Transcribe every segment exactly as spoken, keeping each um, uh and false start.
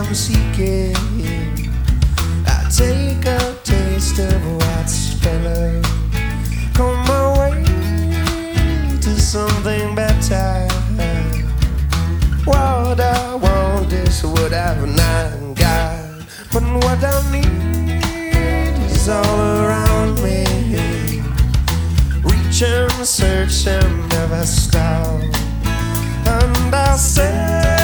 I'm seeking. I take a taste of what's better. Come my way to something better. What I want is what I've not got, but what I need is all around me. Reach and search and never stop. And I said,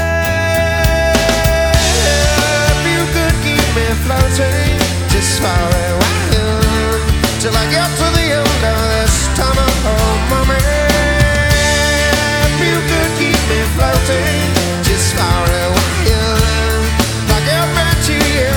if you could keep me floating just for a while, till I get to the end of this tunnel, oh mommy. If you could keep me floating just for a while, I'll get back to you.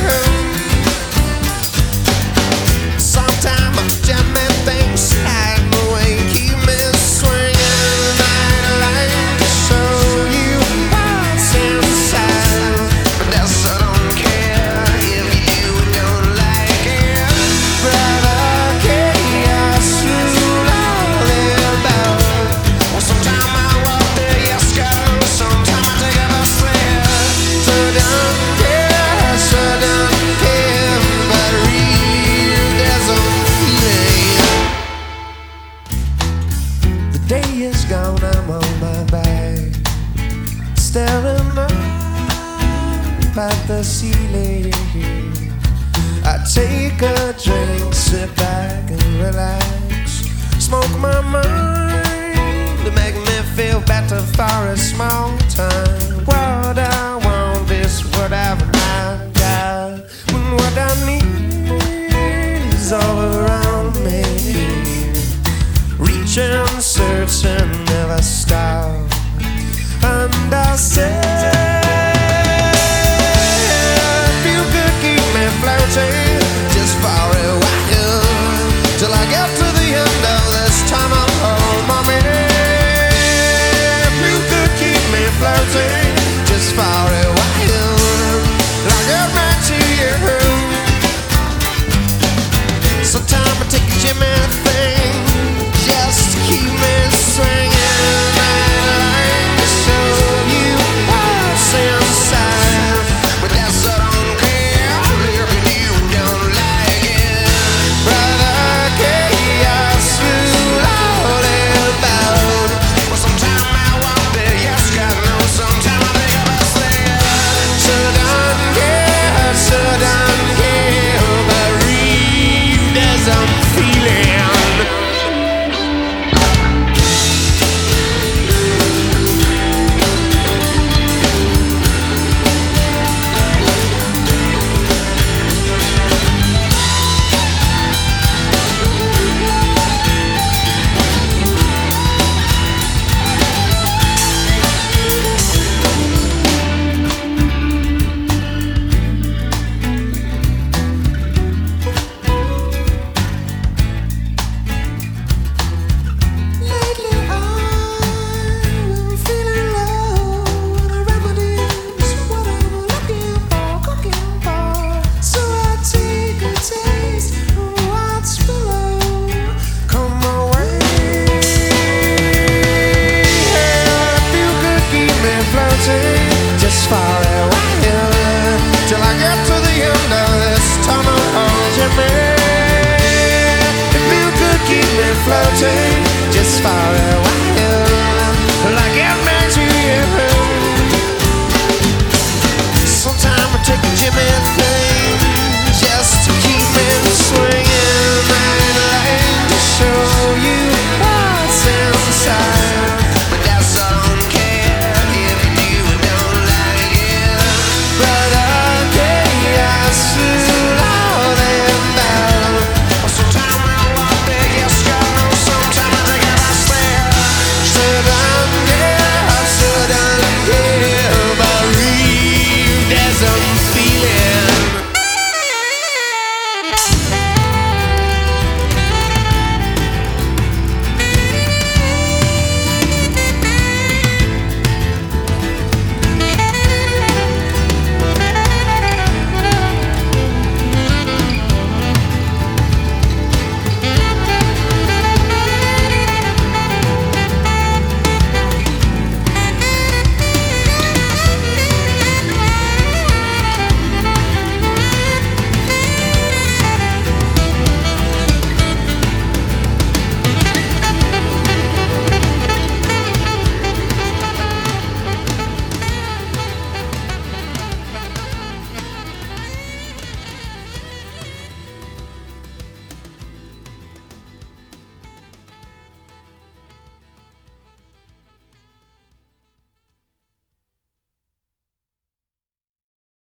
Sometime I'm jamming things hide my way, keep me swinging. I'd like to show you what's inside, but that's I don't care if you don't like it. Brother, chaos rule all about. Well, sometime I walk the yes go, sometime I take a bus there. So don't care, so don't care, but real there's a feeling. The day is gone, I'm on my back, staring up at the ceiling. I take a drink, sit back and relax, smoke my mind to make me feel better for a small time. What I want is what I've not got, when what I need is all around.